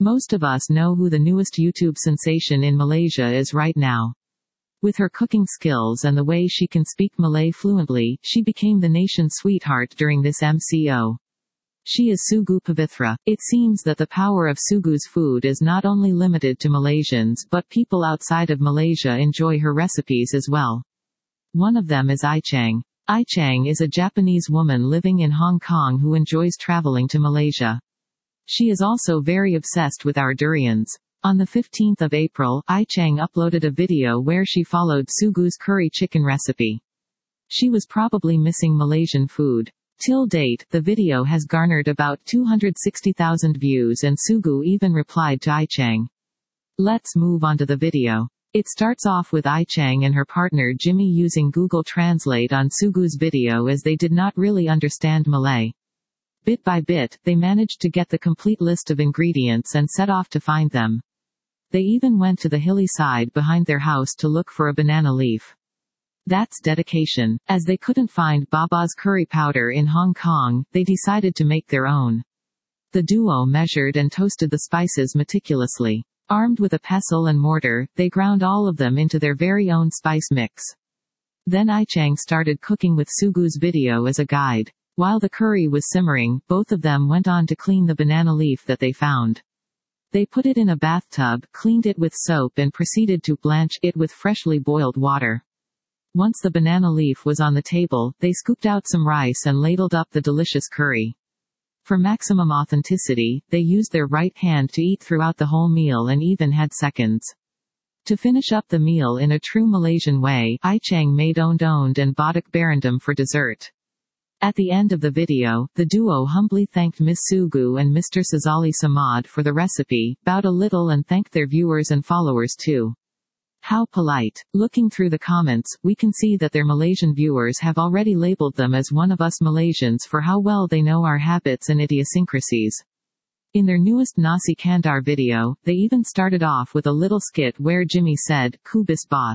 Most of us know who the newest YouTube sensation in Malaysia is right now. With her cooking skills and the way she can speak Malay fluently, she became the nation's sweetheart during this MCO. She is Sugu Pavithra. It seems that the power of Sugu's food is not only limited to Malaysians but people outside of Malaysia enjoy her recipes as well. One of them is Ichang. Ichang is a Japanese woman living in Hong Kong who enjoys traveling to Malaysia. She is also very obsessed with our durians. On the 15th of April, Ichang uploaded a video where she followed Sugu's curry chicken recipe. She was probably missing Malaysian food. Till date, the video has garnered about 260,000 views and Sugu even replied to Ichang. Let's move on to the video. It starts off with Ichang and her partner Jimmy using Google Translate on Sugu's video as they did not really understand Malay. Bit by bit, they managed to get the complete list of ingredients and set off to find them. They even went to the hilly side behind their house to look for a banana leaf. That's dedication. As they couldn't find Baba's curry powder in Hong Kong, they decided to make their own. The duo measured and toasted the spices meticulously. Armed with a pestle and mortar, they ground all of them into their very own spice mix. Then Ichang started cooking with Sugu's video as a guide. While the curry was simmering, both of them went on to clean the banana leaf that they found. They put it in a bathtub, cleaned it with soap and proceeded to blanch it with freshly boiled water. Once the banana leaf was on the table, they scooped out some rice and ladled up the delicious curry. For maximum authenticity, they used their right hand to eat throughout the whole meal and even had seconds. To finish up the meal in a true Malaysian way, Ichang made ondeh-ondeh and baduk berendam for dessert. At the end of the video, the duo humbly thanked Miss Sugu and Mr. Sazali Samad for the recipe, bowed a little and thanked their viewers and followers too. How polite. Looking through the comments, we can see that their Malaysian viewers have already labeled them as one of us Malaysians for how well they know our habits and idiosyncrasies. In their newest Nasi Kandar video, they even started off with a little skit where Jimmy said, "Kubis boss."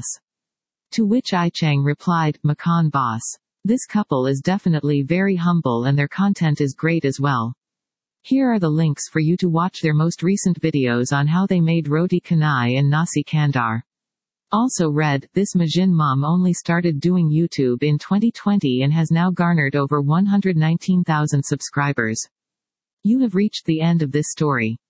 To which Ichang replied, "Makan boss." This couple is definitely very humble and their content is great as well. Here are the links for you to watch their most recent videos on how they made roti canai and nasi kandar. Also read, this Majin mom only started doing YouTube in 2020 and has now garnered over 119,000 subscribers. You have reached the end of this story.